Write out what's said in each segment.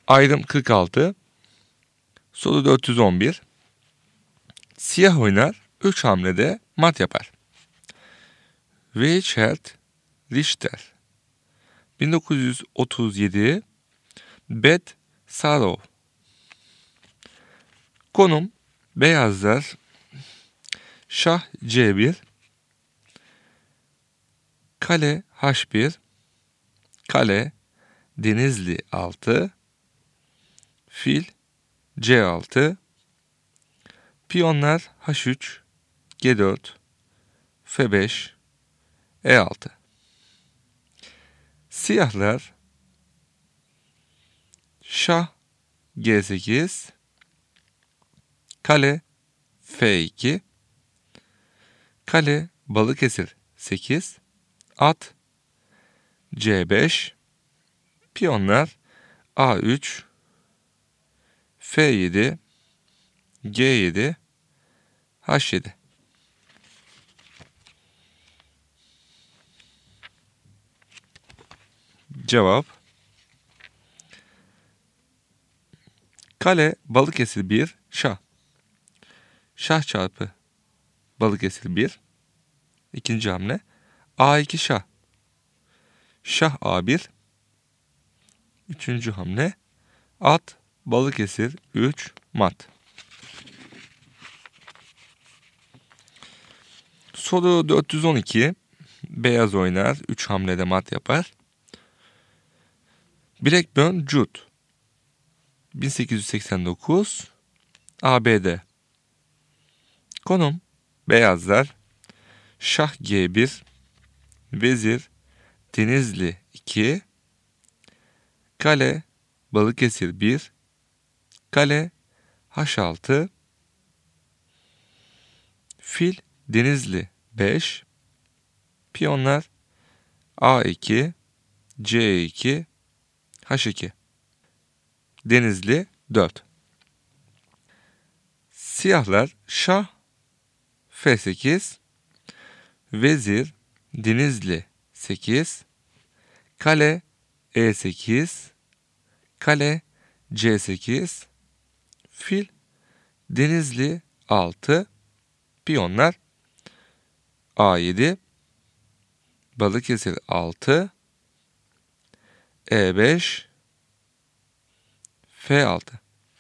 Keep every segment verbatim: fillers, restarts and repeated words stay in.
Ayrım kırk altı. Soru dört yüz on bir. Siyah oynar, üç hamlede mat yapar. Richard Richter. bin dokuz yüz otuz yedi. Beth Sarrow. Konum beyazlar. Şah C bir. Kale H bir. Kale Denizli altı. Fil C altı. Piyonlar H üç, G dört, F beş, E altı. Siyahlar Şah G sekiz, Kale F iki, Kale Balıkesir sekiz, At C beş, Piyonlar A üç, F yedi, G yedi, H yedi. Cevap: Kale Balıkesir bir, Şah. Şah çarpı Balıkesir bir. İkinci hamle. A iki Şah. Şah A bir. Üçüncü hamle. At Balıkesir üç, mat. Soru dört yüz on iki. Beyaz oynar, üç hamlede mat yapar. Blackburn Jude. bin sekiz yüz seksen dokuz. A B D. Konum beyazlar. Şah G bir. Vezir Denizli iki. Kale Balıkesir bir. Kale H altı. Fil Denizli beş. Piyonlar A iki, C iki, H iki. Denizli dört. Siyahlar Şah F sekiz. Vezir Denizli sekiz. Kale E sekiz. Kale C sekiz. Fil Denizli altı. Piyonlar A yedi. Balıkesir altı. E beş. F altı.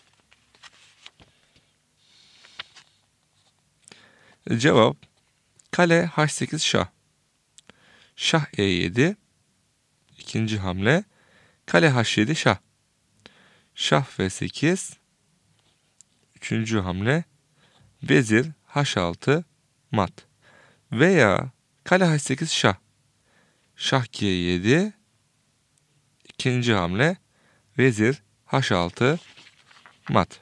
Cevap: Kale H sekiz Şah. Şah E yedi. İkinci hamle. Kale H yedi Şah. Şah F sekiz. Üçüncü hamle. Vezir H altı, mat. Veya Kale H sekiz Şah. Şah G yedi. İkinci hamle. Vezir H altı, mat.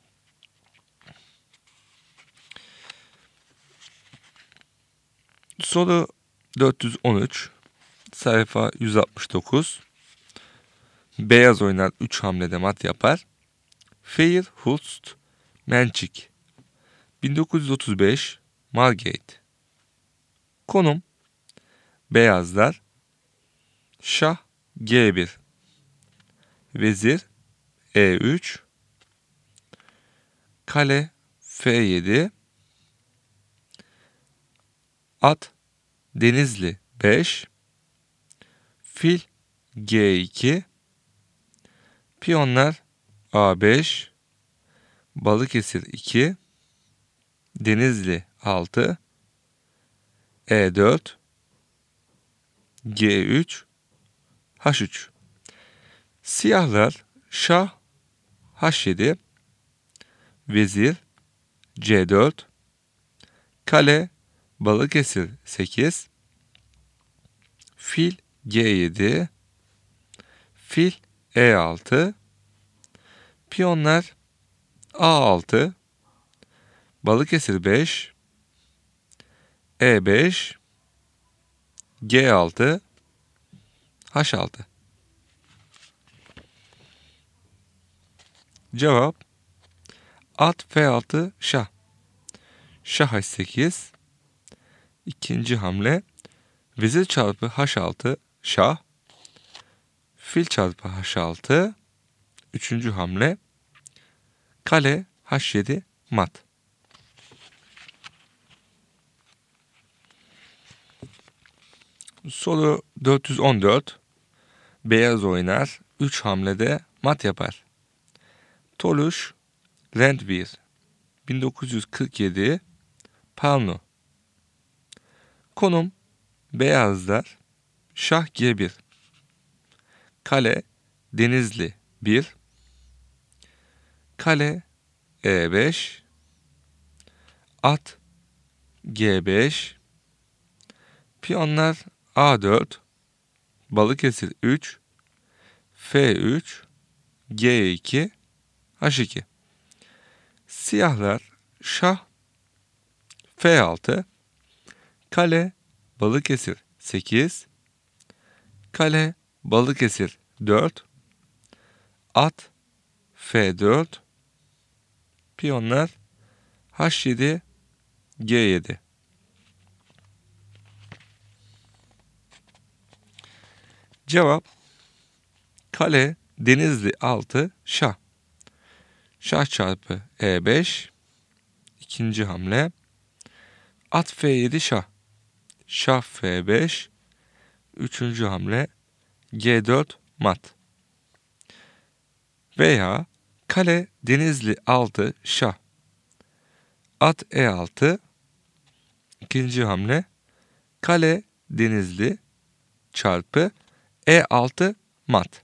Soru dört yüz on üç. Sayfa yüz altmış dokuz. Beyaz oynar, üç hamlede mat yapar. Fairhurst Mençik. bin dokuz yüz otuz beş. Margate. Konum beyazlar. Şah G bir. Vezir E üç. Kale F yedi. At Denizli beş. Fil G iki. Piyonlar A beş. Balıkesir iki. Denizli altı. E dört. G üç. H üç. Siyahlar Şah H yedi. Vezir C dört. Kale Balıkesir sekiz. Fil G yedi. Fil E altı. Piyonlar A altı. Balıkesir beş. E beş. G altı. H altı. Cevap: At F altı Şah. Şah H sekiz. İkinci hamle. Vezir çarpı H altı Şah. Fil çarpı H altı. Üçüncü hamle kale H yedi mat. Soru dört yüz on dört. Beyaz oynar. üç hamlede mat yapar. Toluş Rent bir. bin dokuz yüz kırk yedi. Palno. Konum beyazlar. Şah G bir. Kale Denizli bir. Kale E beş. At G beş. Piyonlar A dört. Balıkesir üç. F üç. G iki. H iki. Siyahlar şah F altı. Kale Balıkesir sekiz. Kale Balıkesir dört. At F dört. Piyonlar H yedi. G yedi. Cevap kale Denizli altı şah. Şah çarpı E beş. İkinci hamle. At F yedi şah. Şah F beş. Üçüncü hamle. G dört mat. Veya kale Denizli altı şah. At E altı. İkinci hamle. Kale Denizli çarpı E altı mat.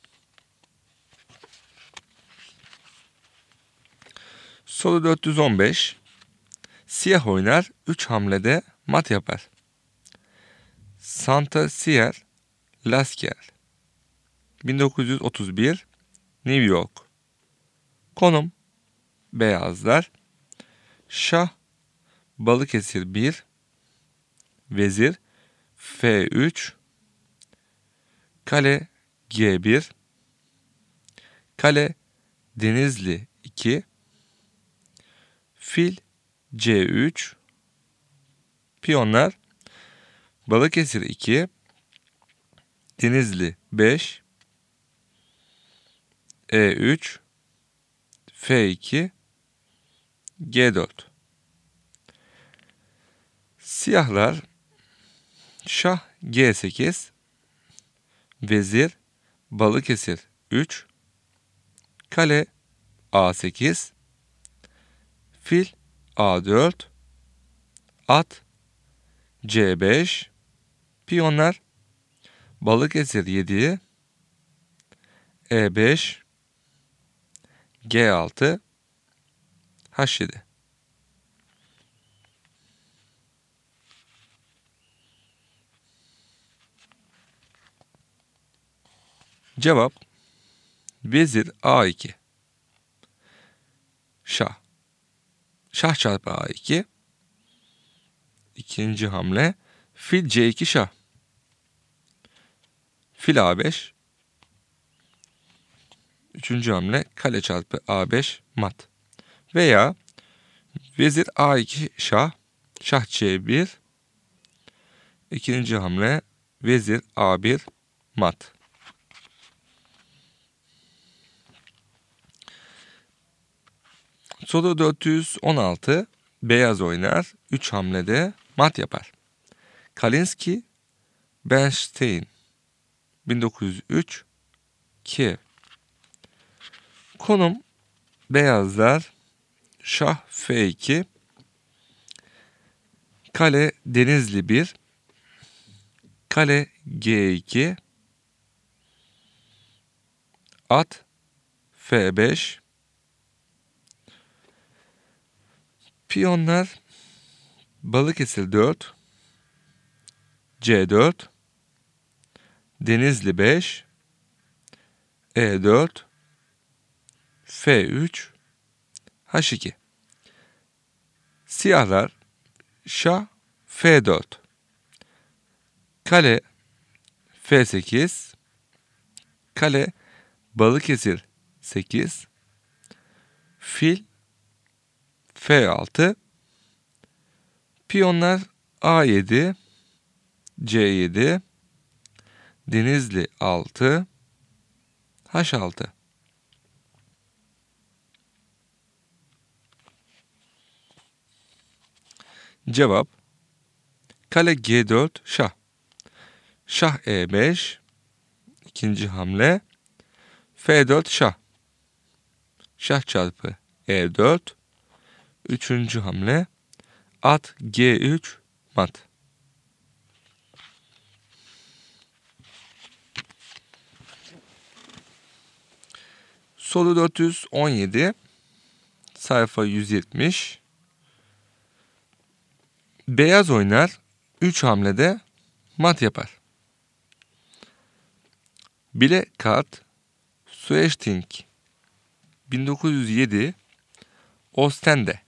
Soru dört yüz on beş. Siyah oynar. üç hamlede mat yapar. Santa Sier Lasker. bin dokuz yüz otuz bir. New York. Konum beyazlar. Şah Balıkesir bir. Vezir F üç. Kale G bir. Kale Denizli iki. Fil C üç. Piyonlar Balıkesir iki. Denizli beş. E üç. F iki. G dört. Siyahlar şah G sekiz. Vezir Balıkesir üç. Kale A sekiz. Fil A dört. At C beş. Piyonlar Balıkesir yedi. E beş. G altı. H yedi. Cevap Vezir A iki. Şah. Şah çarpı A iki. İkinci hamle. Fil C iki şah. Fil A beş. Üçüncü hamle. Kale çarpı A beş mat. Veya Vezir A iki şah. Şah C bir. İkinci hamle. Vezir A bir mat. Soru dört yüz on altı. Beyaz oynar. üç hamlede mat yapar. Kalinski Bernstein. bin dokuz yüz üç. Kiev. Konum beyazlar. Şah F iki. Kale Denizli bir. Kale G iki. At F beş. Piyonlar Balıkesir dört. C dört. Denizli beş. E dört. F üç. H iki. Siyahlar şah F dört. Kale F sekiz. Kale Balıkesir sekiz. Fil F altı. Piyonlar A yedi. C yedi. Denizli altı. H altı. Cevap kale G dört şah. Şah E beş. İkinci hamle. F dört şah. Şah çarpı E dört. Üçüncü hamle. At G üç mat. Soru dört yüz on yedi. Sayfa yüz yetmiş. Beyaz oynar. üç hamlede mat yapar. Bile kart Sueşting bin dokuz yüz yedi Ostende.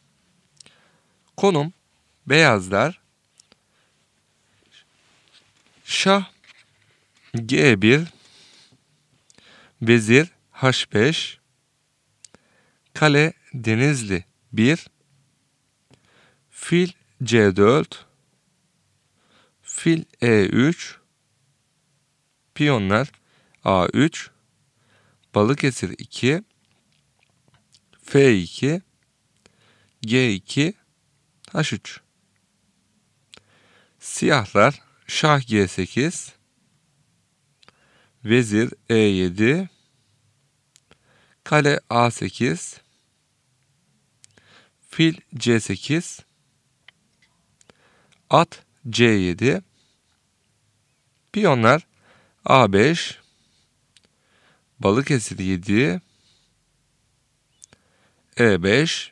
Konum beyazlar şah G bir, vezir H beş, kale Denizli bir, fil C dört, fil E üç, piyonlar A üç, Balıkesir iki, F iki, G iki, H üç. Siyahlar şah G sekiz, vezir E yedi, kale A sekiz, fil C sekiz, at C yedi, piyonlar A beş, Balıkesir yedi, E beş,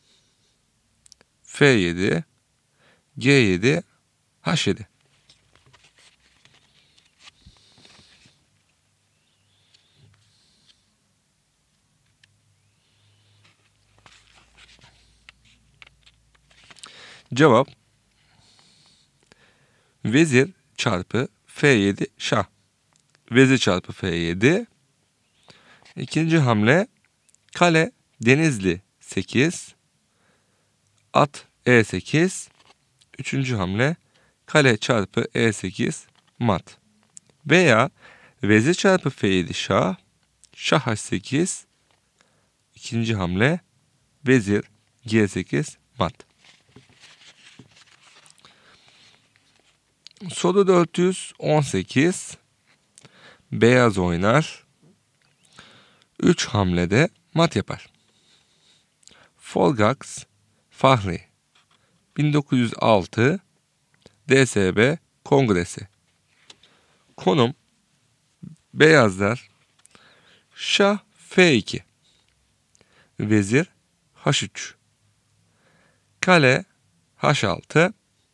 F yedi, G yedi, H yedi. Cevap vezir çarpı F yedi şah. Vezir çarpı F yedi. İkinci hamle kale Denizli sekiz, at E sekiz. Üçüncü hamle kale çarpı E sekiz mat. Veya vezir çarpı F yedi şah, şah H sekiz. İkinci hamle vezir G sekiz mat. Soru dört yüz on sekiz. Beyaz oynar. üç hamlede mat yapar. Folgax Fahri bin dokuz yüz altı D S B Kongresi. Konum beyazlar şah F iki, vezir H üç, kale H altı,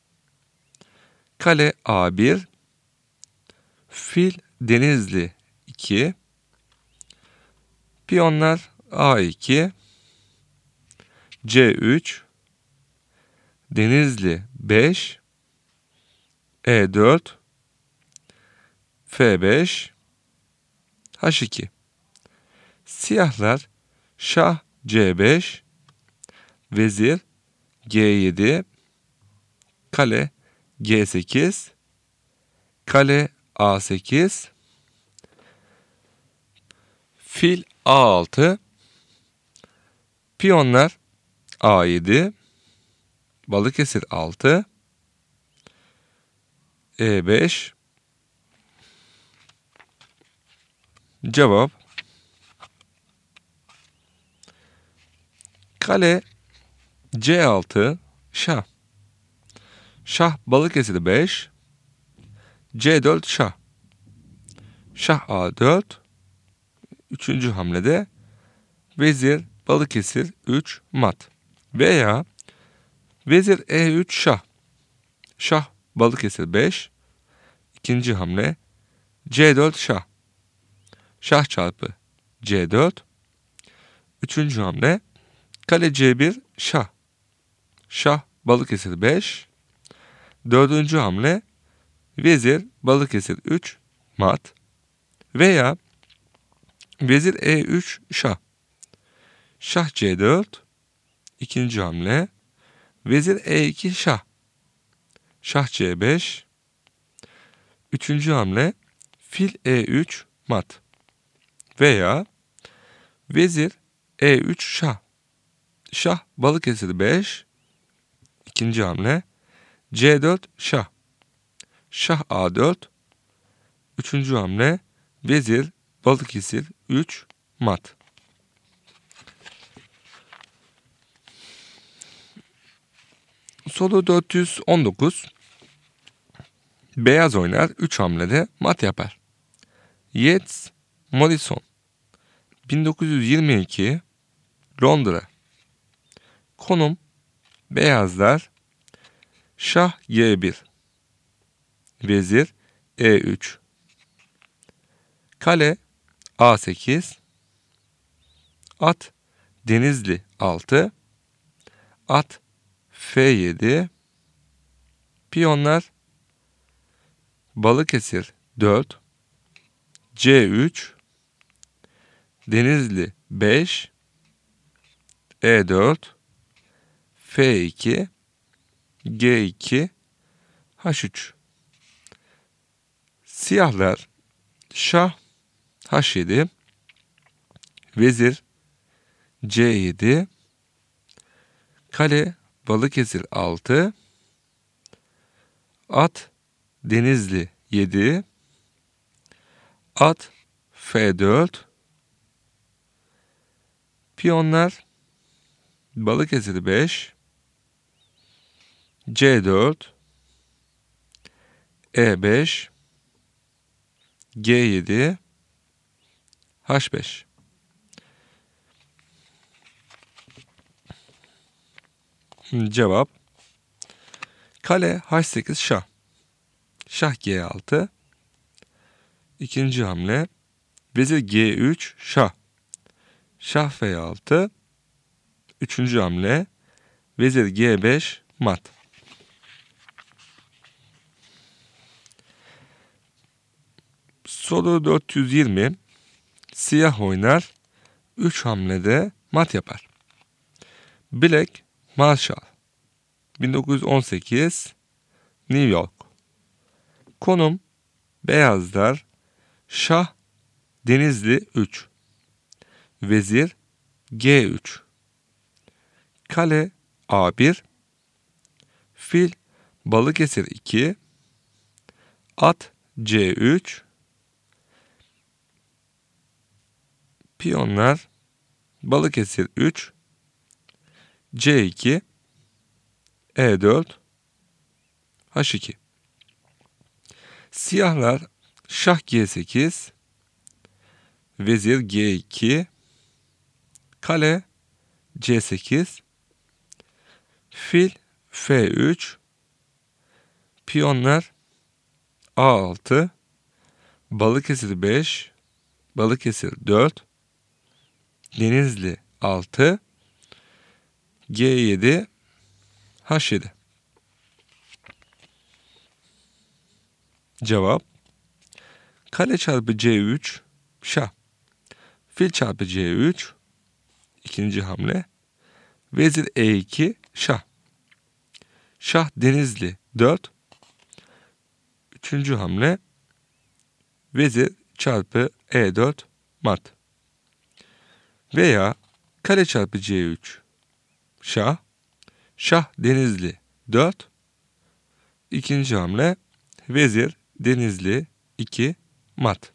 kale A bir, fil Denizli iki, piyonlar A iki, C üç, Denizli beş, E dört, F beş, H iki. Siyahlar şah C beş, vezir G yedi, kale G sekiz, kale A sekiz, fil A altı, piyonlar A yedi, Balıkesir altı, E beş. Cevap kale C altı şah. Şah Balıkesir beş, C dört şah. Şah A dört. Üçüncü hamlede vezir Balıkesir üç mat. Veya vezir E üç şah. Şah Balıkesir beş. İkinci hamle C dört şah. Şah çarpı C dört. Üçüncü hamle kale C bir şah. Şah Balıkesir beş. Dördüncü hamle vezir Balıkesir üç mat. Veya vezir E üç şah. Şah C dört. İkinci hamle vezir E iki şah. Şah C beş. Üçüncü hamle fil E üç mat. Veya vezir E üç şah. Şah Balıkesir beş. İkinci hamle C dört şah. Şah A dört. Üçüncü hamle vezir Balıkesir üç mat. Soru dört yüz on dokuz. Beyaz oynar üç hamlede mat yapar. Yates Morrison bin dokuz yüz yirmi iki Londra. Konum beyazlar şah G bir, vezir E üç, kale A sekiz, at Denizli altı, at F yedi, piyonlar Balıkesir dört, C üç, Denizli beş, E dört, F iki, G iki, H üç. Siyahlar şah H yedi, vezir C yedi, kale Balıkesir altı, at Denizli yedi, at F dört, piyonlar Balıkesir beş, C dört, E beş, G yedi, H beş. Cevap kale H sekiz şah. Şah G altı. İkinci hamle vezir G üç şah. Şah F altı. Üçüncü hamle vezir G beş mat. Soru dört yüz yirmi. Siyah oynar üç hamlede mat yapar. Black Marshall bin dokuz yüz on sekiz New York. Konum beyazlar şah Denizli üç, vezir G üç, kale A bir, fil Balıkesir iki, at C üç, piyonlar Balıkesir üç, C iki, E dört, H iki. Siyahlar şah G sekiz, vezir G iki, kale C sekiz, fil F üç, piyonlar A altı, Balıkesir beş, Balıkesir dört, Denizli altı, G yedi, H yedi. Cevap kale çarpı C üç şah. Fil çarpı C üç. İkinci hamle vezir E iki şah. Şah Denizli dört. Üçüncü hamle vezir çarpı E dört mat. Veya kale çarpı C üç şah. Şah Denizli dört. İkinci hamle vezir Denizli iki mat.